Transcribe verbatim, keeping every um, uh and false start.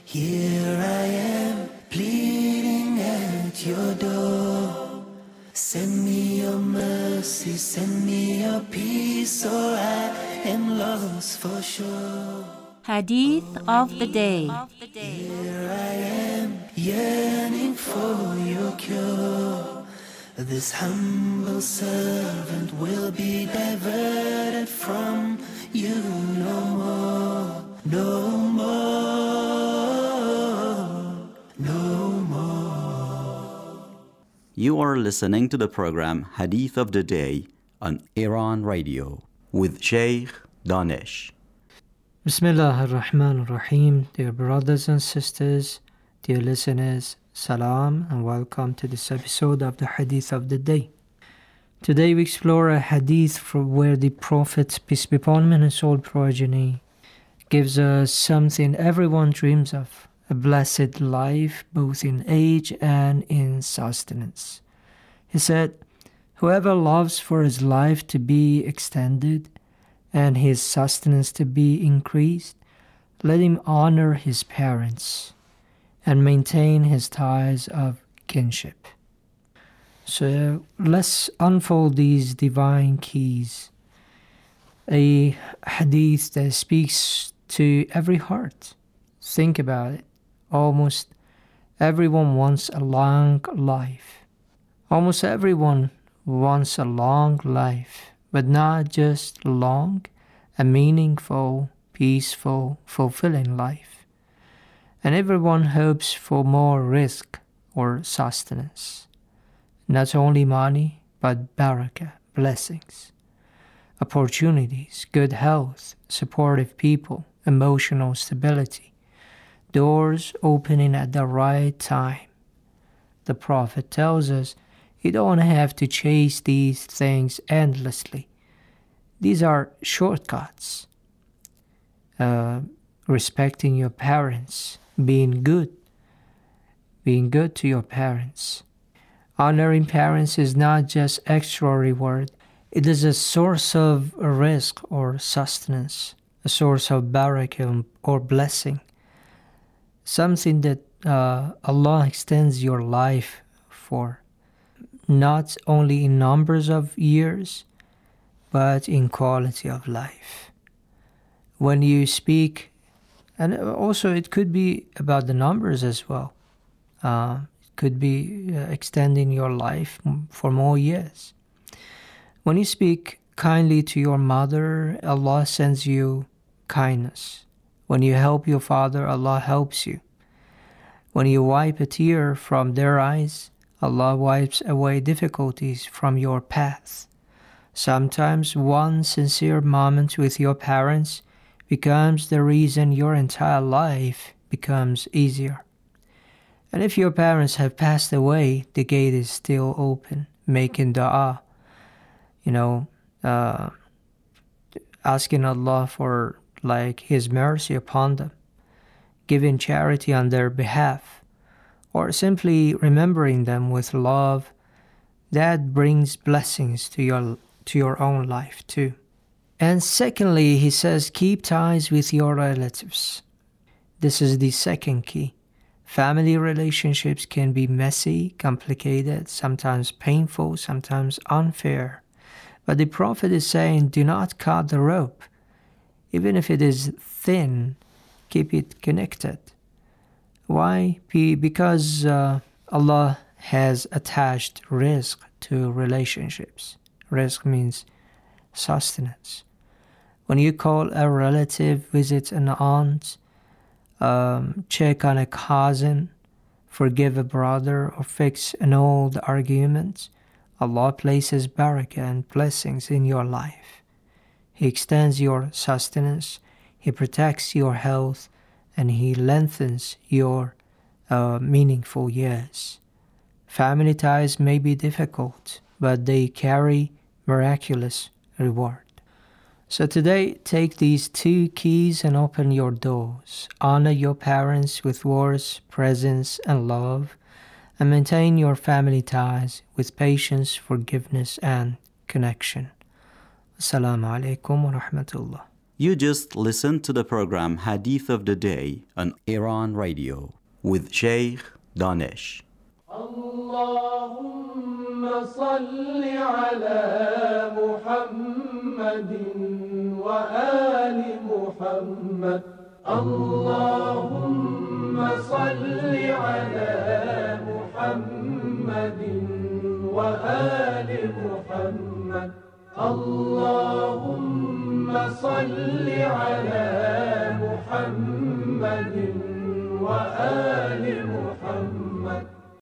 Here I am, pleading at your door. Send me your mercy, send me your peace, or I am lost for sure. Hadith of the day. Here I am, yearning for your cure. This humble servant will be diverted from you no more, no more, no more. You are listening to the program Hadith of the Day on Iran Radio with Sheikh Danish. Bismillah ar-Rahman ar-Rahim. Dear brothers and sisters, dear listeners, salam and welcome to this episode of the Hadith of the Day. Today we explore a hadith from where the Prophet, peace be upon him and his whole progeny, gives us something everyone dreams of, a blessed life both in age and in sustenance. He said, "Whoever loves for his life to be extended and his sustenance to be increased, let him honor his parents and maintain his ties of kinship." So let's unfold these divine keys. A hadith that speaks to every heart. Think about it. Almost everyone wants a long life. Almost everyone wants a long life, but not just long, a meaningful, peaceful, fulfilling life. And everyone hopes for more rizq or sustenance. Not only money, but barakah, blessings, opportunities, good health, supportive people, emotional stability, doors opening at the right time. The Prophet tells us you don't have to chase these things endlessly. These are shortcuts. Uh, respecting your parents, being good, being good to your parents. Honoring parents is not just extra reward. It is a source of rizq or sustenance, a source of barakah or blessing. Something that uh, Allah extends your life for, not only in numbers of years, but in quality of life. When you speak, and also it could be about the numbers as well. Uh, it could be uh, extending your life for more years. When you speak kindly to your mother, Allah sends you kindness. When you help your father, Allah helps you. When you wipe a tear from their eyes, Allah wipes away difficulties from your path. Sometimes one sincere moment with your parents becomes the reason your entire life becomes easier. And if your parents have passed away, the gate is still open, making dua, you know, uh, asking Allah for like His mercy upon them, giving charity on their behalf, or simply remembering them with love. That brings blessings to your to your own life too. And secondly, he says, keep ties with your relatives. This is the second key. Family relationships can be messy, complicated, sometimes painful, sometimes unfair. But the Prophet is saying, do not cut the rope. Even if it is thin, keep it connected. Why? Because uh, Allah has attached rizq to relationships. Rizq means sustenance. When you call a relative, visit an aunt, um, check on a cousin, forgive a brother, or fix an old argument, Allah places barakah and blessings in your life. He extends your sustenance, He protects your health, and He lengthens your uh, meaningful years. Family ties may be difficult, but they carry miraculous reward. So today, take these two keys and open your doors. Honor your parents with words, presence, and love, and maintain your family ties with patience, forgiveness, and connection. Assalamu alaikum wa rahmatullah. You just listened to the program Hadith of the Day on Iran Radio with Sheikh Danish. Allahumma salli ala Muhammadin wa ali Muhammad. Allahumma salli ala Muhammadin wa ali Muhammad. Allahumma salli ala Muhammadin wa ali